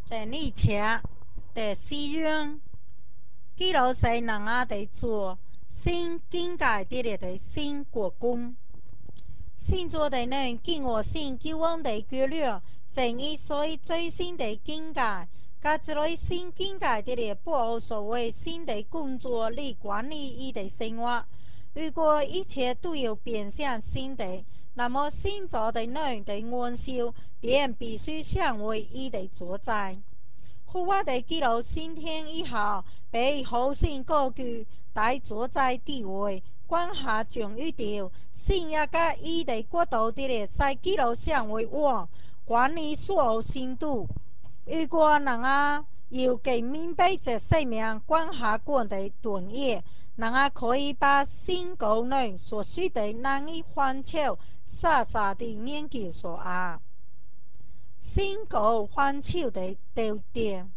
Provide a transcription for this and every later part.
在你前的使用，记录谁能啊的做新境界的新国公，新做的人经过新交往的规律，正以所以最新的境界，甲这类新境界的不无所谓新的工作来管理伊的生活。如果一切都要变成新的，那么新造的人的安修便必须成为伊的所在。户外的记录先天以后，被后生高居大所在地位，管辖将一条新一个伊的国度的在记录上为王，管理所有新度。如果能啊要给明白这生命管辖官的断业，能啊可以把新高内所需的难以环球傻傻的研究所啊。新高环球的特点。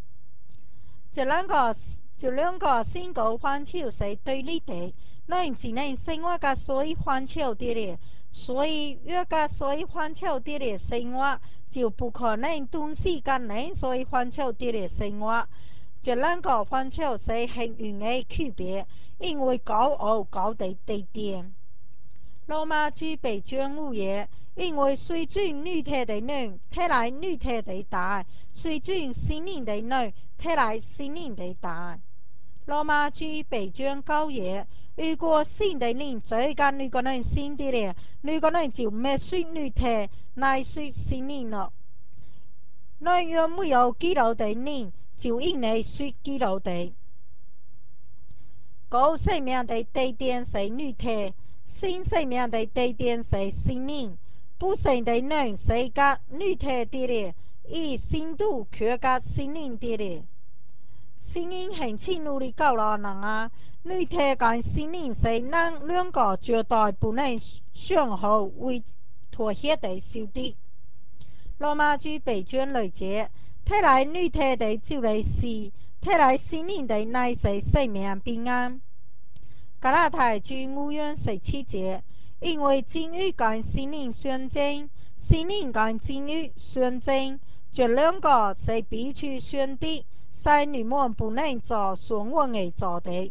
这两个新高环球是对立的，咱只能生活甲所以环球的咧，所以越甲所以环球的咧生活，就不可能同时间能所以环球的咧生活。这两个环球是很远的区别，因为高傲高的地点。罗马举北军物业，因为水准女体的人，睇来女体的大；水准心灵的人，睇来心灵的大。罗马举北军高业，如果新的人追赶女个人新的咧，女个人就没水女体，乃水心灵了。那若没有记录的人，就应该水记录的。高生命的地点是女体。新生命的地点是心灵，不生的人是甲女体的咧，以深度缺甲心灵的咧。心灵很清楚的告诉人啊，女体跟心灵是咱两个绝对不能相互为妥协的兄弟。罗马举北军来解，睇来女体的就是死，睇来心灵的乃是生命平安。加拉太书5章17节，因为真理跟心灵相争，心灵跟真理相争，这两个是彼此相敌，使你们不能做双运的做的。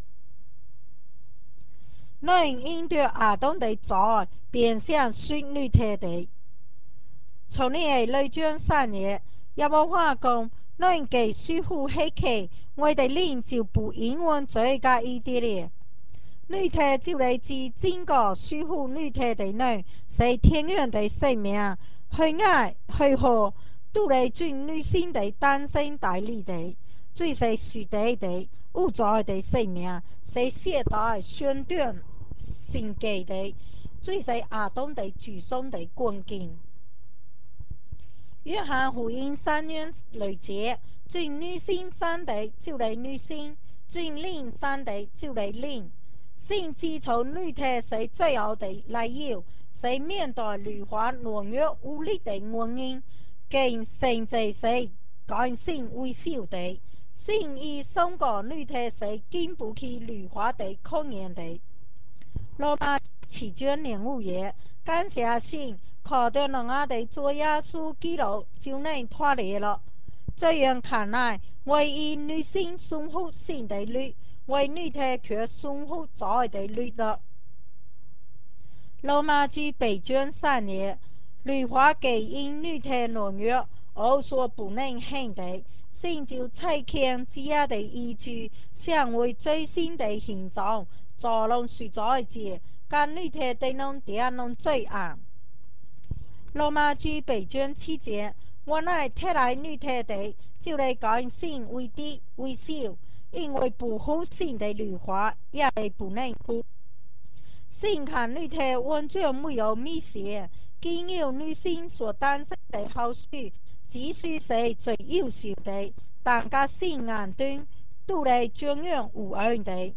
人因着亚当的罪，变成属女体的。从你的内章3页，也无法讲，人给师傅黑客，我的灵就不永远做甲伊的咧。女体就是指整个守护女体的人，是天然的生命，去爱去好，都来准女性的诞生代理的，最是属地的宇宙的生命，是现代宣传性格的，最是亚当的祖宗的关键。约翰福音3章6节，准女性生的就来女性，准灵生的就来灵。性自从女体是最后的来由，是面对律法软弱无力的原因，更甚至是干性微小的。性以三个女体是经不起律法的考验的。罗马7章05节，感谢神，靠着两下的做耶稣基督就能脱离了。这样看来，唯一女性顺服性的律，为女体却顺服罪的律了。罗马书8章3节，律法给因女体软弱而所不能行的，神就差遣这样的依据，成为最新的形状，造弄实在者，将女体的弄点弄罪案。罗马书8章7节，我乃特来女体的，就来讲性为低为小，因为不服性的律法，也不能服。性看女体完全没有密切，仅有女性所诞生的后续，只需是最优秀的，但甲性眼中都来中央有恩的。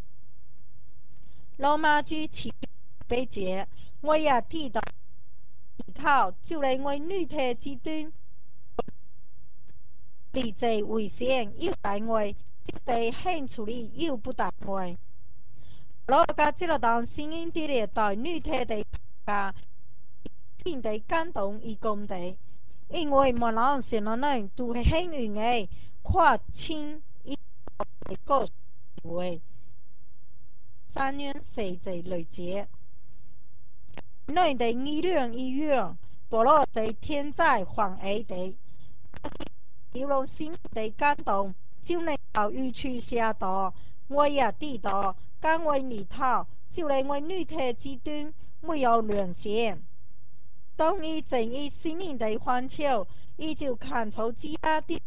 罗马书7章8节，我也提到一套，就来为女体之端，立志为先又单位，即地很处理又不单位。罗甲这个当声音的对女体的评价，性的感动与功德。 因为无人成了人都是幸运的，看清伊个行为，三年四季累积，人的议论医院，保罗在天灾防疫的，流浪心的感动，就能到予取下道，我也知道，甘为里头，就连我女体之端没有良心。当伊正以心灵的欢笑，伊就看出其他的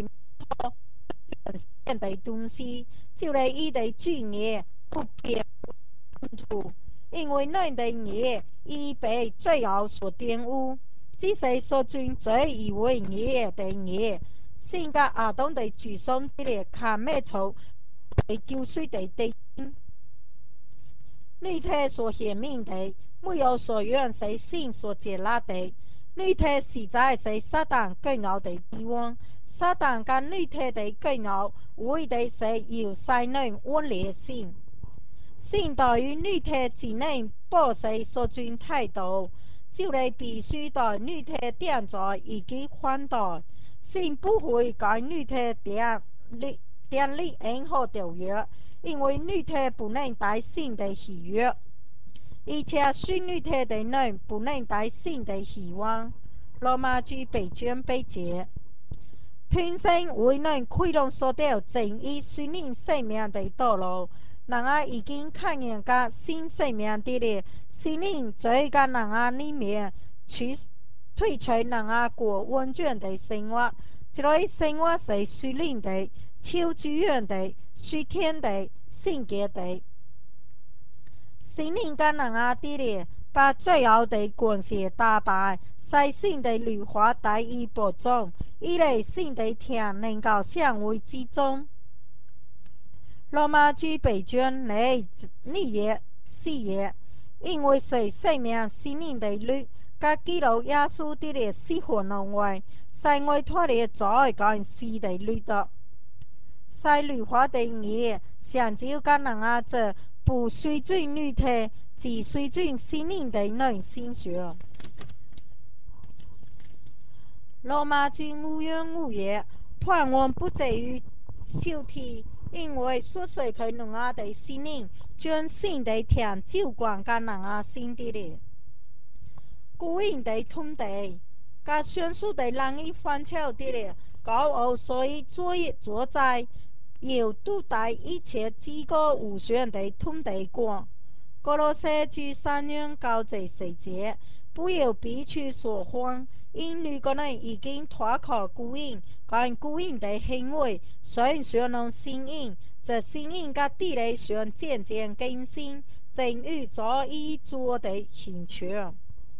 现的东西，就连伊的罪孽不变土，因为恁的孽已被罪恶所玷污，只是所尊罪以为孽的孽，性格阿当的沮丧的咧，看咩丑被救赎的地经。内体所显明的，没有所愿是性所接纳的。内体实在是撒旦更高的地方，撒旦跟内体的更高，为的是要使人恶劣性。性对于内体之内保持所尊态度，就嚟必须对内体点在以及反对。性不会跟内体点立任何条约，因为内体不能带性的喜悦，而且信内体的人不能带性的希望。罗马书8章8节。天生为人开朗所到正义心灵生命的道路，人啊已经看见个新生命的咧，心灵在个人啊里面去退出人啊过温泉的生活，这类生活是属灵的、超自然的、属天的、圣洁的。心灵跟人啊的咧，把最后的关系打败，使性的律法得以保障。以类性的天能够相为之中。罗马书8章2节4节，因为随生命心灵的律，甲基督耶稣的咧死活能为，使我脱离罪跟死的律的。使律法的义，上照甲人啊这不随准律体，只随准心灵的人心上。罗马书5章5节，盼望不至于受体，因为所随佢人啊的心灵，将神的天照光甲人啊心的咧。古人的土地，甲上述的人以翻炒的咧，高傲所以作在，要对待一切自高无选的土地观。哥罗西书3章9至10节，不要彼此说谎，因如果人已经脱靠古人，跟古人的行为，虽然能新颖，这新颖甲地理上渐渐更新，正与早已做的形象。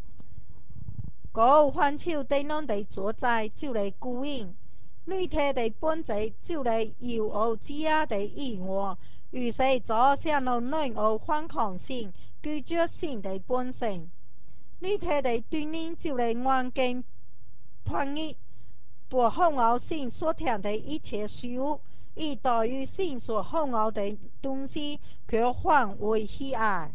高翻手对咱的所在，就嚟古人。内体的本质就嚟有恶之下的意外，于是造成了内恶反抗性，拒绝性的本性。内体的对立就嚟完全叛逆，不好傲性所听的一切事物，以对于性所好傲的东西，却反为喜爱。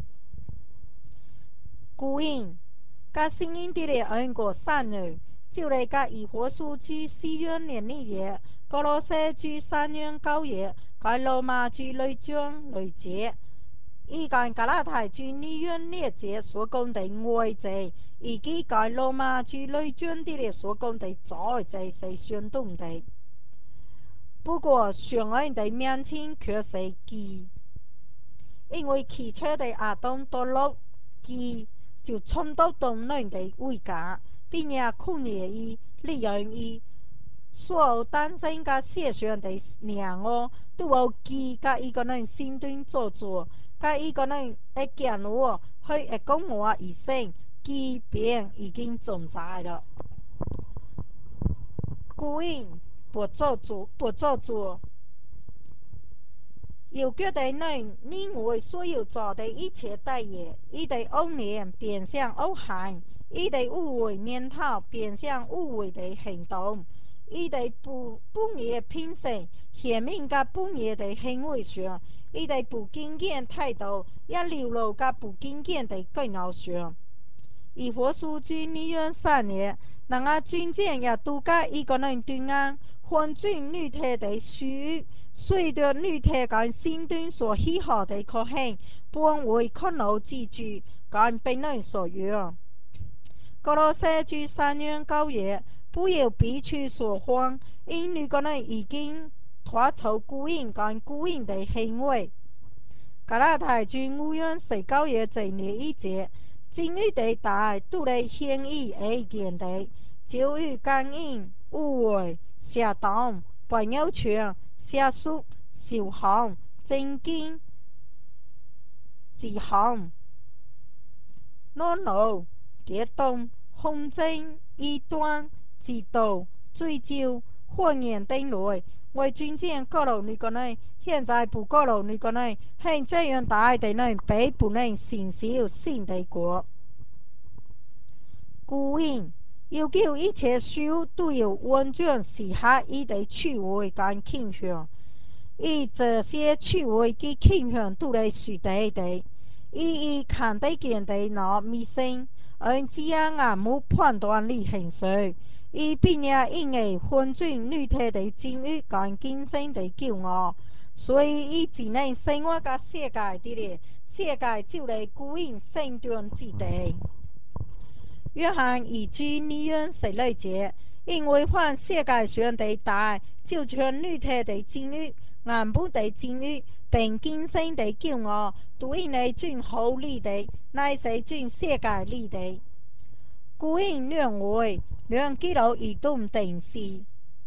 古人。甲圣经伫咧恩过善女，就嚟甲以弗所书4章2节，哥罗西书3章9节，甲罗马书6章6节，以及加拉太书2章2节所讲的外罪，以及甲罗马书6章伫咧所讲的罪是相同的。不过上恩的面前却是基，因为起初的亚当堕落基。就冲到动人的位家，并且控制伊、利用伊，所有诞生甲世上的娘哦，都有基甲伊个人心中做作，甲伊个人会见我，会讲话一声，基便已经存在了。古人不做作。有觉得人认为所有做的一切大业，伊的恶念变向恶行，伊的污秽念头变向污秽的行动，伊的不义品性显明甲不义的行为上，伊的不敬虔态度也流露甲不敬虔的更傲上。 以佛书居利用3年，人啊军舰也度假一个人对岸，换转女体的书，随着女体跟新端所喜好的可行，本为可劳之主，跟本人所用。格罗塞居3年9月，不由彼此所慌，因女个人已经脱出孤影跟孤影的行为。加拉太君5月19日这日一节，今日的大都来显意而见的，就与感应、无为、下当、朋友圈、下属、受行、正经、自行、恼怒、激动、纷争、异端、嫉妒、追究、谎言等类，为尊敬各路女个人，现在不各路女个人，向这样大爱的人，被不能承受新的国。孤影要求一切事都要完全适合伊的趣味跟倾向，以这些趣味及倾向都来是对的，伊看得见的那迷信，而只眼眼目判断力很衰，伊并也因为分转女体的境遇跟今生的骄傲，所以伊只能生活在世界的咧，世界就来孤影生存之地。约翰以居利用谁来节，因为凡世界上的大，就像女体的境遇、眼部的境遇，并今生的骄傲，都因为转好利的，乃是转世界利的。故因两位，两基督移动定时。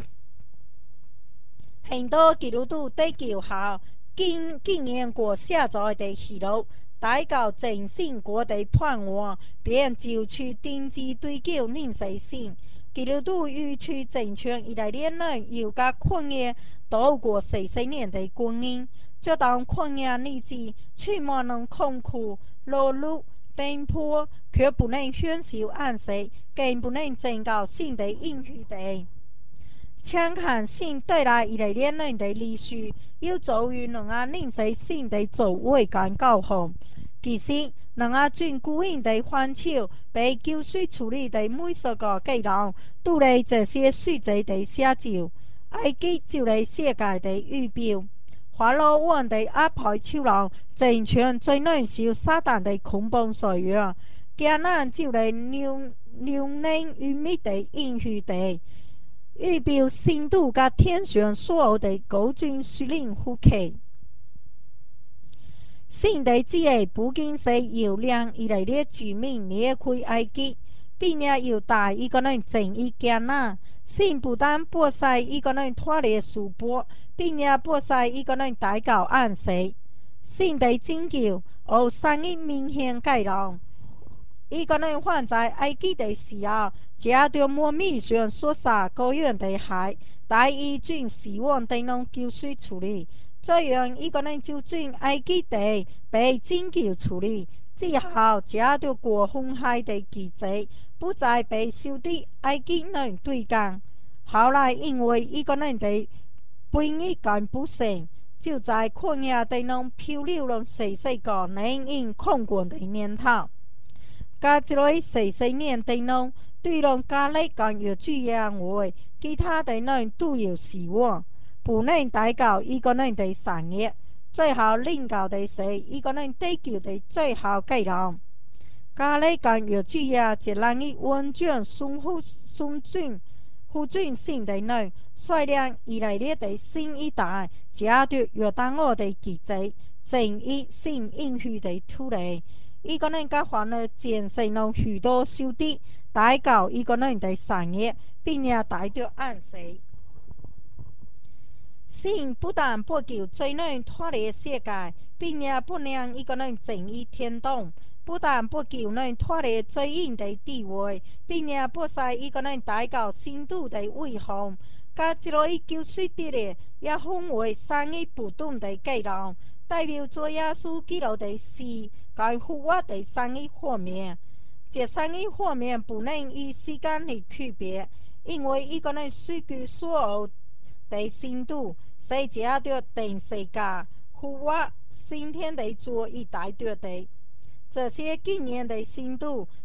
很多基督徒得救后，经验过下载的喜乐，带到真信国的盼望，便就去定制对救领受信。基督徒与去正常以来恋人，有个旷野度过40年的婚姻，这段旷野日子，充满了痛苦、劳碌、奔波，却不能享受安息，更不能增高新的应许地。请看信对来以来恋人的历史，有助于人啊认识信的作为跟教训。其实，人啊转古人的环球被救赎处理的每一个阶段，都来这些书籍的写照。埃及就来世界的预表。法老王的阿排超人，完全最能受撒旦的捆绑所用。迦南就来牛奶与蜜的应许地。预表深度甲天上所有的高军司令副客。新的之下不仅是由两以来的居民离开埃及，并且由大一个人正义迦南。新不但剥杀一个人脱离束缚，并且剥杀一个人带到安息。新的拯救有三个明显概念。一个人犯在埃及的时候，食着莫米上所杀羔羊的害，但伊准死亡等人救赎处理，这样一个人就准埃及地被拯救处理，之后食着过红海的记载，不再被受敌埃及人对抗。后来因为一个人的不义跟不慎，就在旷野地中漂流了40个难以控管的年头。加一类40年地中，对人加力跟越主样外，其他的人都要死亡，不能带到一个人的产业。最后领到的是一个人得救的最后阶段。加力跟越主样一人以完全ful准性的人，率领以来的新一代，加着约旦河的记载，正义新应许的土地。一个人甲犯了战胜了许多兄弟，带到一个人的产业，并且带着安息。神不但不救罪人脱离世界，并且不让一个人正义天堂；不但不救人脱离罪人的地位，并且不使一个人带到新度的威风。甲这类救赎的咧，也分为三个不同的阶段，代表做耶稣基督的死跟复活的三个方面。这三个方面不能以时间来区别，因为一个人属于所有的深度，是只着定世界、复活、新天的主以带着的。这些经验的深度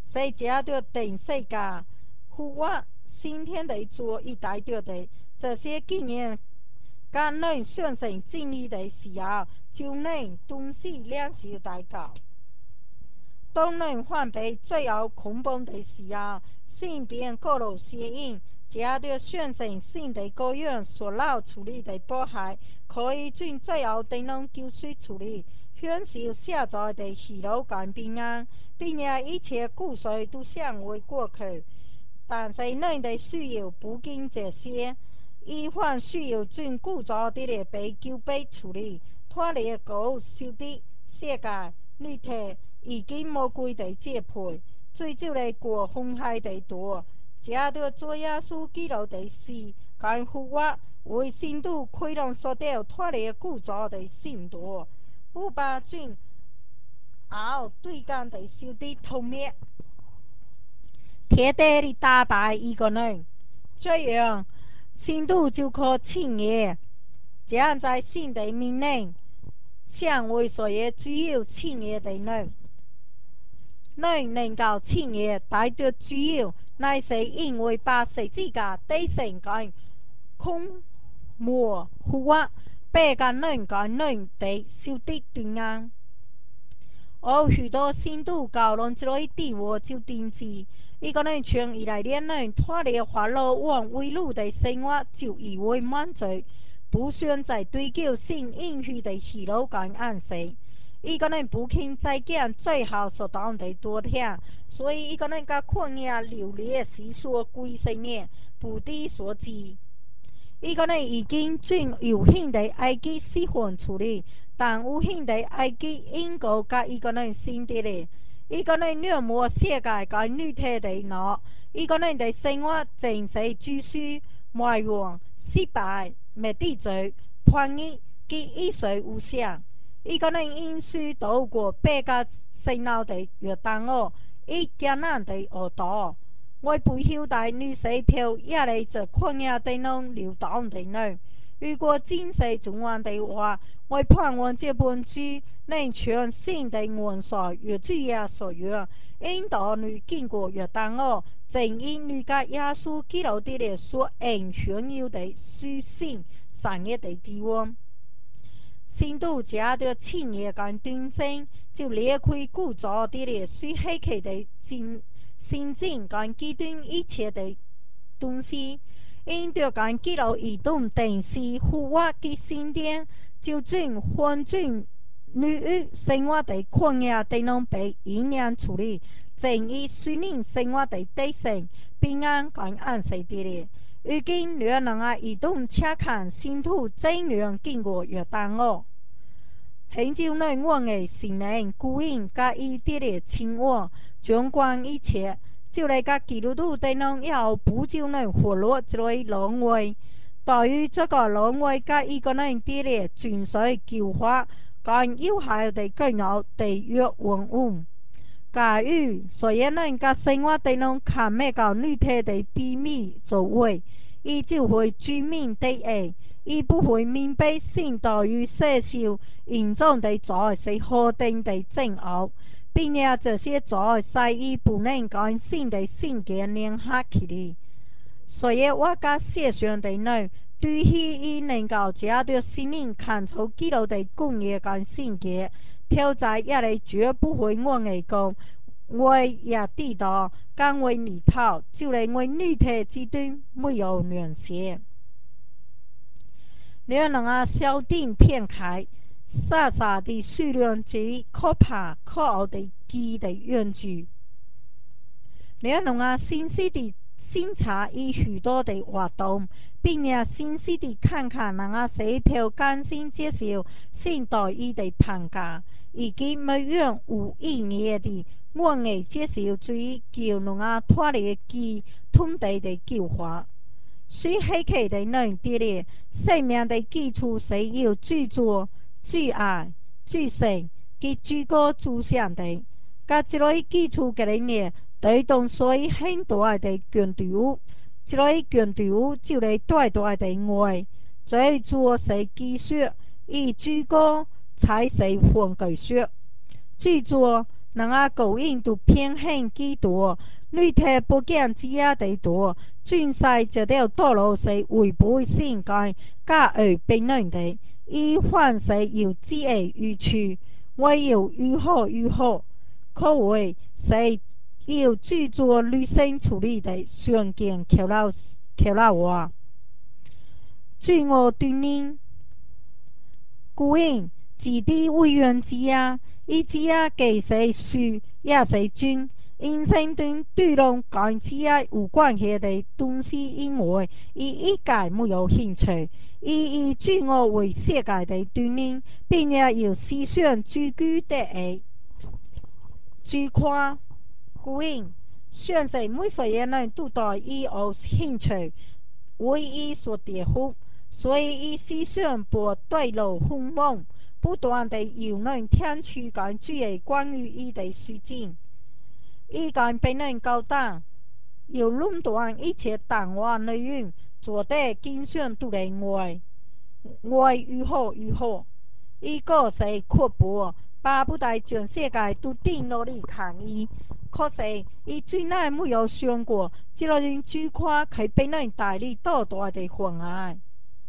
谁家的等世界，呼我先天的做一代着的这些经验，甲恁相信真理的时候，就能东西两手代教。当恁犯被最后恐怖的时候，身边各路邪影，加着相信新的羔羊所劳处理的迫害，可以尽最后的能救赎处理，享受下载的喜乐感平安，并且一切故事都向为过去。但是恁的需要不仅这些，伊还需要尽故造的被救被处理，脱离高受的世界女体。已经魔鬼的支配，追求的过风害的多，加着做耶稣基督的事，干乎我为信徒开朗所得脱离故造的信徒，不把准后对抗的受的同灭，彻底的打败一个人，这样信徒就可轻易将在新的命令，向为所有只有轻易的人。恁能够轻易带着自由，乃是因为把十字架底成干空魔呼我，被个恁个恁的受的对岸。而许多信徒教论这类地我就定制，一个人从以来连人脱离欢乐往为路的生活就以为满足，不想再追求性应许的喜乐感安息。一个人不肯再见最后所当的多听，所以一个人甲旷野流离时所归生命，不敌所知。一个人已经尽有限的爱己喜欢处理，但有限的爱己应该甲一个人心底里。一个人了无世界甲女体的脑，一个人的生活正是继续埋怨、失败、没地罪、叛逆及一事无想。一个人因需度过八个辛劳的约旦河，以艰难的学道。我不晓得女士票也来这旷野的能流荡的人。如果真是重要的话，我盼望这本书能全新的元素越主耶所愿，引导你经过约旦河，正因你甲耶稣基督的所应享有的属性善业的地方。新度加的青叶跟短生，就离开故造的水黑气的心境跟极端一切的东西，因着跟记录移动电视户外的新店，就准环境女域生活的旷野都能被营养处理，正以水灵生活的底线平安跟安息的咧。如今两人啊移动车看新土怎样经过约旦河。很久内我的心灵孤影甲伊伫咧亲我，纵观一切，就来甲基督徒对能要不久内活络一类轮回。对于这个轮回甲一个人伫咧遵守救法，跟有效的教育地约文物。假如所有人甲生活都能看咩到女体的秘密作为，伊就会居民地下，伊不会明白性道与世受严重的罪是何等的煎熬，并且这些罪使伊不能跟性的性格联合起来。所以我甲世上的人，对于伊能够借着心灵看出基督的公义跟性格，挑战也来绝不会我的讲。我也知道，讲为里头，就连为女体之端没有联系。两人啊，小店片开，傻傻的数量极可怕可傲的低的远距。两人啊，细细的审查伊许多的活动，并且细细的看看人啊谁票甘心接受新待伊的评价，以及每样有意义的愿意接受最叫人啊脱离其土地的救法。水黑气的人伫咧，生命的基础是由最作、最爱、最善及最高主向的。甲这类基础嘅人咧，推动所以很大的强调，这类强调就嚟大大的爱，最主是技术，以最高才是换技术。最主人啊個人都偏向基督，女體不見子啊地多，轉世這條道路是違背聖經，加而並論的，以凡是要知而愈處，為要愈好愈好，可謂是要著作女性處理的常見口老話。據我對人古人自地為原子啊，以子啊既是樹也是菌，人生中對弄跟子啊有關係的東西以外，伊一概沒有興趣。伊以自我為世界的對人，並且要思想自居的愛。據看古人算是每所有人都對伊有興趣，為伊所顛覆，所以伊思想不對路兇猛，不斷地要人聽取跟注意關於伊的事情，伊跟別人交談，要論斷一切談話內容，做得經常都認為愈好愈好。伊個是刻薄，巴不得全世界都盯落嚟看伊。可是伊從來沒有想過，這個人最快可以別人帶嚟多大的妨礙。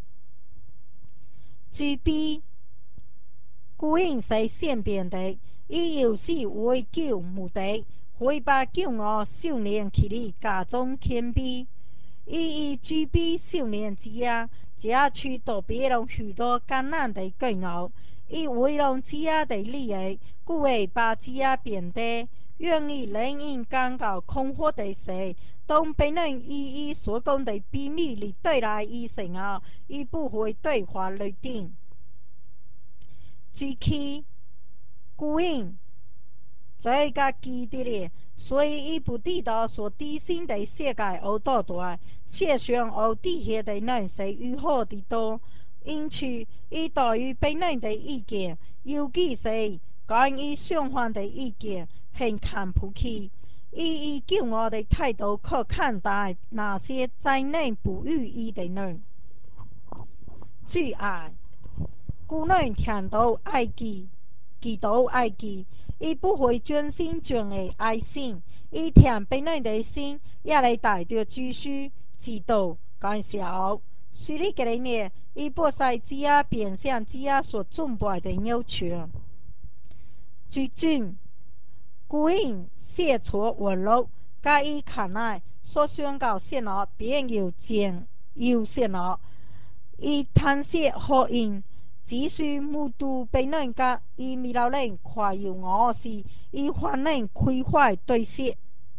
最悲古人是善變的，伊有時為救目的，會把驕傲修煉起嚟，假裝謙卑。伊以具備少年之啊，這去躲避了許多艱難的煎熬。伊為了自己的利益，故會把自己變得願意令人感到困惑的事。當別人以伊所講的秘密嚟對待伊時候，伊不會對話雷電。最起古人這個基地裡，所以伊不知道所地心的世界有多大，世上有地下的人是如何的多，因此伊對於別人的意見，尤其是跟伊相反的意見，很看不起。伊以驕傲的態度去看待那些在內不如意的人。最愛古人聽到愛記，記到愛記，伊不會專心全意愛心，伊聽別人的心，也來帶着知識、知道、感受。隨你個人呢，伊不使自己變現自己所準備的要求。最終，古人寫出文錄，在伊看來，所宣告泄露便要真要泄露。伊嘆息好因，只需目睹別人甲伊未老人誇耀我時，伊還能開懷對笑。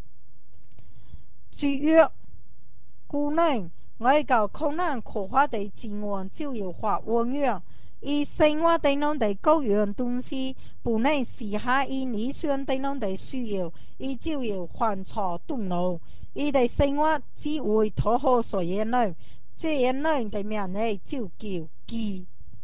至於古人愛到困難可發的經驗，就要發溫養。伊生活的人的各樣東西，不能時下伊理想的人的需要，伊就要犯錯動怒。伊的生活只為討好所有人。這樣人的名呢就叫義。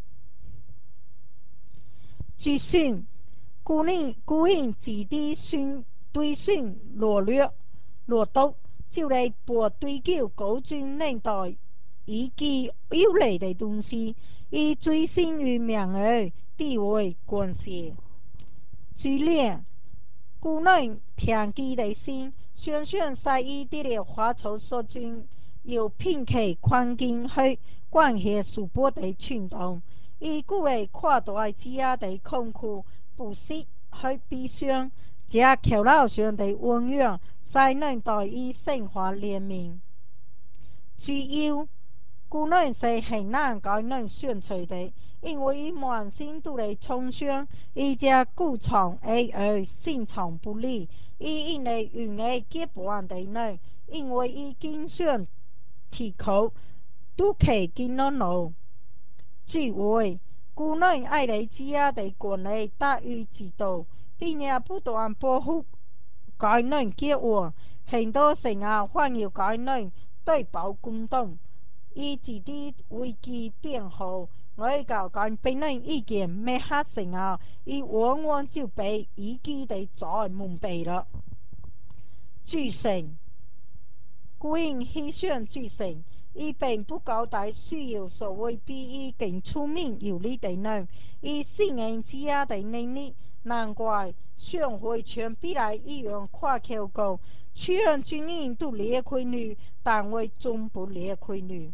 據說古人自地對選羅督，就來不追求高尊能對以己有利的東西，以追尋於名譽、地位、權勢。據了古人聽記的心，常常使伊得了花草所尊，有摒棄環境去關係束縛的衝動，伊故會誇大自己的痛苦，不惜去悲傷，這口老上的溫養，才能對伊生活憐憫。只有古人是很難教人相處的，因為伊滿心都來創傷，伊這故藏而心藏不離，伊因為容易結伴的人，因為伊經常啼哭，都可見到怒。只為古人愛嚟自己的權利大於制度，並且不斷保護該人結惡，很多時候反要該人對簿公堂，以自己為其辯護，愛到跟別人意見沒合時候，伊往往就被自己的罪蒙蔽了。諸聖古人喜歡諸聖，伊並不交代需要所謂比伊更聰明有力的人，伊信任自己的能力，難怪上回全比来议员夸口讲，全军营都裂开女，但为总不裂开女。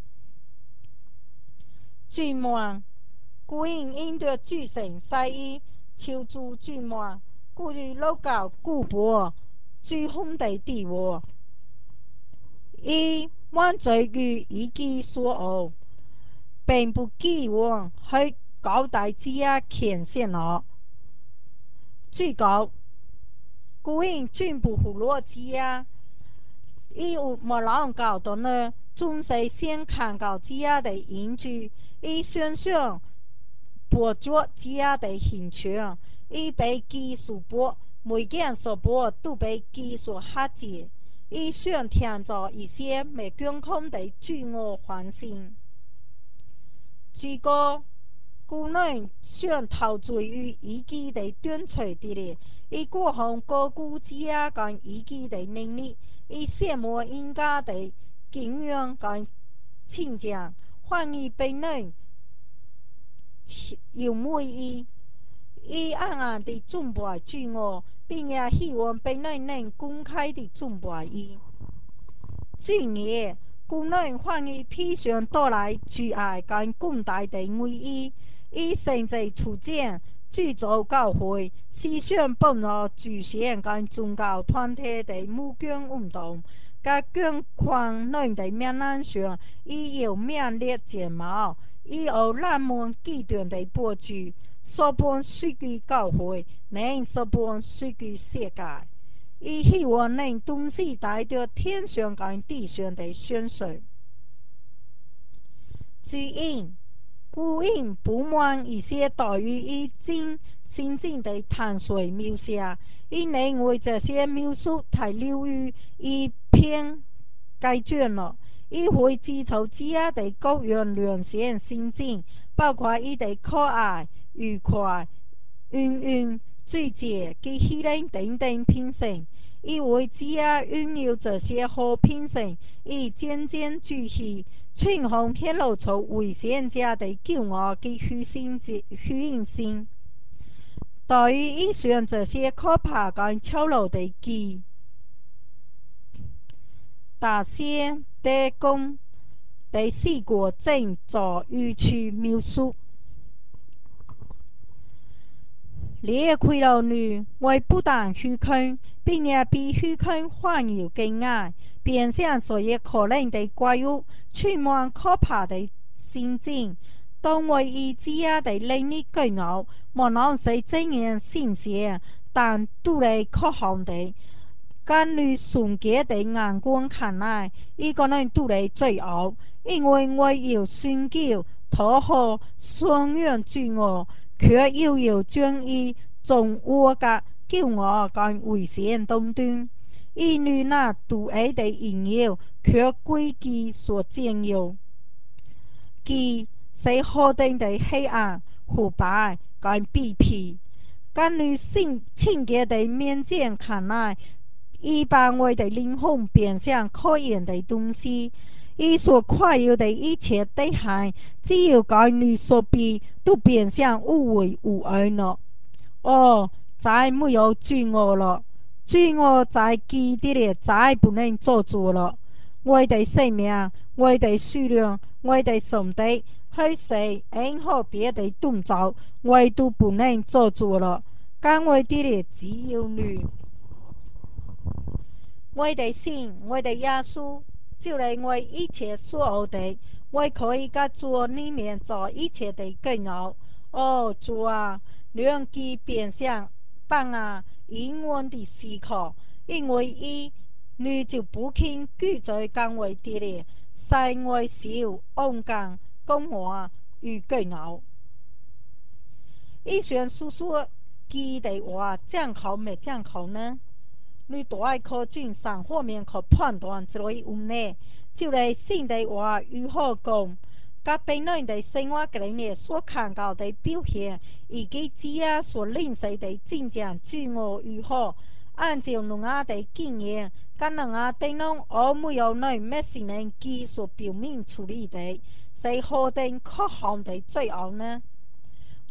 最末，古人因着诸神赛意，求助最末，故于老教古博，最红的地位，以满足于一己所恶，并不寄望去交代之也牵线了。最高，古人全部胡罗之也。伊有莫人教导呢，总是先看到自己的英句，伊想想博捉自己的兴趣，伊被技术博，每件所博都被技术吓止，伊想听着一些没健康的自我反省。如果古人想陶醉于自己的短处的咧，伊过后高估自己跟自己的能力，伊羡慕人家的经验跟成长，反而被人幽默伊，伊暗暗地崇拜自我，并且希望被人能公开地崇拜伊。今日，古人反而披上带来挚爱跟广大的爱意，以甚至出展、制造教会、思想本入祖先跟宗教团体的募捐运动，甲捐款人的名单上，已有名列前茅，已有人们极端的博主，所本属于教会，另所本属于世界。伊希望能同时带着天上跟地上的享受。只因古人不满一些待遇已经新进的探索描写，伊认为这些描述太流于一篇改卷了。伊会基础自己的各样良善心境，包括伊的可爱、愉快、运运、最节及喜乐等等品性。伊为自己拥有这些好品性，以渐渐具体，充分显露出为善者的骄傲及虚荣心。对于以上这些可怕跟丑陋的记，大些的公第四个正作语去描述。裂开了女为不但虚空，并且比虚空还要更矮，变相所有可能的怪物，充满可怕的心境。当为以自己的能力骄傲，莫能是怎样信邪，但都来可行的。根据纯洁的眼光看来，一个人都来罪恶，因为我要寻求讨好、双养自我。却又要将伊从我的骄傲跟危险当中，因为那独爱的引诱，却归其所占有。即是何等的黑暗、腐败跟卑鄙。根据清洁的面见看来，一般我的灵魂变成可厌的东西。伊所快有的一切对害，只有跟你所比，都变成无为无爱了。哦，再没有罪恶了，罪恶在基地里再不能做主了。我的生命，我的数量，我的上帝，还是任何别的动作，我都不能做主了。干我的里只有你。我的心，我的耶稣，就是我一切所有的，我可以在主里面做一切的更好。哦，主啊，让其变成放啊永远的思考，因为你就不肯拒绝干我的里，使我受恩感、讲话与更好。以上所说记的话，正好没正好呢？你大爱可从三方面去判断这类问题，就是性的话如何讲，甲别人的生活经历所看到的表现，以及自己所认识的真正自我如何，按照两下的经验，甲两下等人而没有人没是能技术表面处理的，是何等可行的最后呢？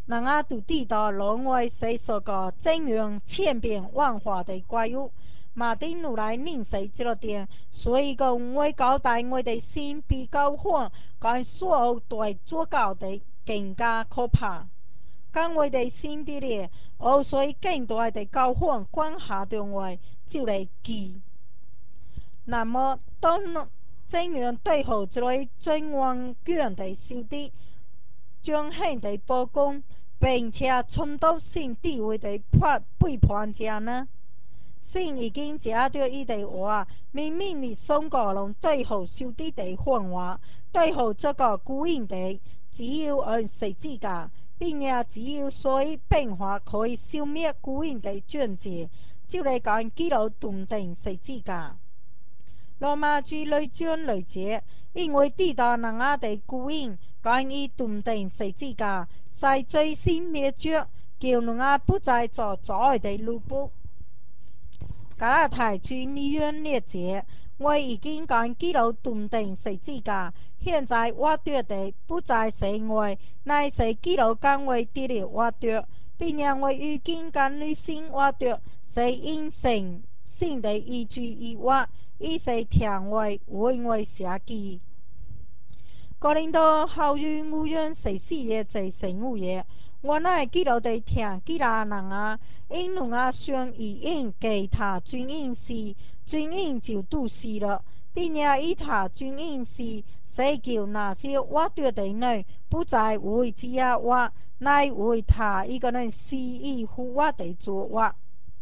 人啊都知道挪威是所个阵容千变万化的怪物，马丁努来认识这个点，所以讲我交代我的心比较缓，跟所有对做教的更加可怕。跟我哋先啲咧，我所以更大的交换管辖着我，就嚟记。那么当怎样对付这类尊王权的小弟，将很的报功，并且冲到性地位的背叛者呢？性已经食着伊的话，明明你送个人对付小弟的谎话，对付这个古人的，只有按十字架。并且只有所以变化可以消灭古人的专制，就嚟讲基督断定十字架。罗马主来将来者，因为知道人家的古人讲伊断定十字架，在最先灭绝，叫人家不再做左的路步。加拉太书利约列者，我已经讲基督断定十字架，现在我对的不再是我，乃是基督讲我得了我对，并且我已经讲女性我对，是因性的依据以外，伊是听为我写记。哥林多后于五月14日在15日，我乃记录地听基拉人啊，因人啊上以因给他军营时，军营就都死了，并且以他军营时，谁叫那些挖掘的人不再为只挖，乃为他一个人肆意胡挖的做挖。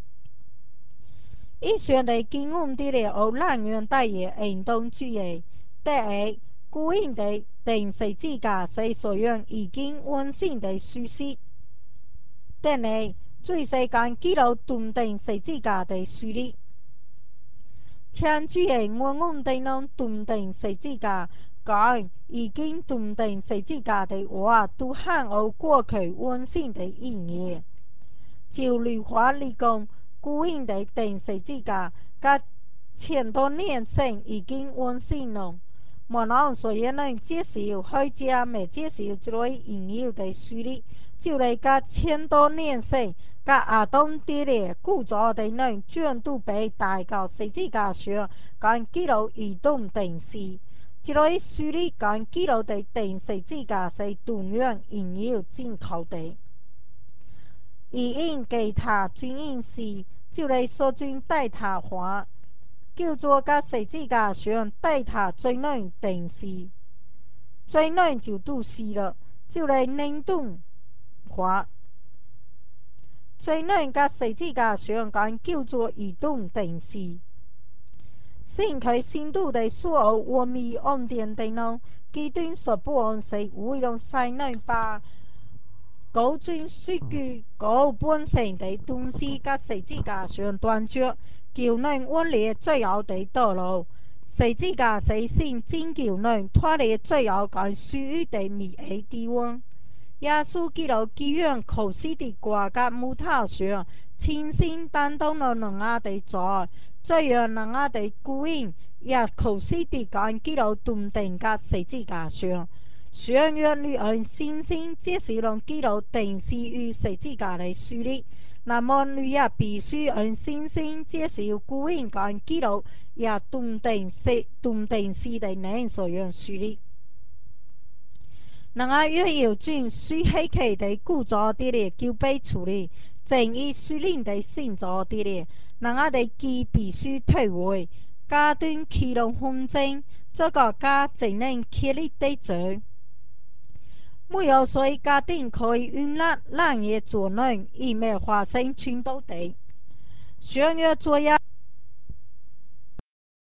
以上的经文的了后南元大业行动主义。第一，古人的定十字架是属于已经完成的事实。第二，最世间记录断定十字架的事例。请注意我们的能断定十字架，讲已经断定十字架的话，都含有过去完成的意义。就律法嚟讲，古人的定十字架，甲千多年前已经完成了。莫能所以能接受或者未接受这类应有的事理，就嚟甲千多年前，甲亚当地的古早的人全都被带到十字架上，甲记录移动定死。这类事理甲记录的定十字架是同样应有正确的。以因给他军营时，就嚟所准带他还，叫做甲十字架上带他最难定死，最难就都死了，就嚟冷冻还。最难甲十字架上讲叫做移动定死。先佢先度的所有我们安定的呢，极端所不安是为了使人把高准数据高本身的东西甲十字架上断绝，叫人往列最后的道路。十字架是先拯救人脱离最后跟属于的灭的地方。耶稣基督基于苦死的挂甲木头上，亲身担当了人家的罪，这样人家的孤人也苦死的跟基督断定甲十字架上。相约你按信心接受了基督定死于十字架的事理，那么你也必须按信心接受孤人跟基督也断定死的人所样事理。人家若要转水希期的故作的咧，就被处理；正义水灵的性作的咧，人家的基必须退回。家端启动纷争，这个家只能竭力的做。没有谁家庭可以容纳冷夜作暖，以免发生冲突的。想要做呀。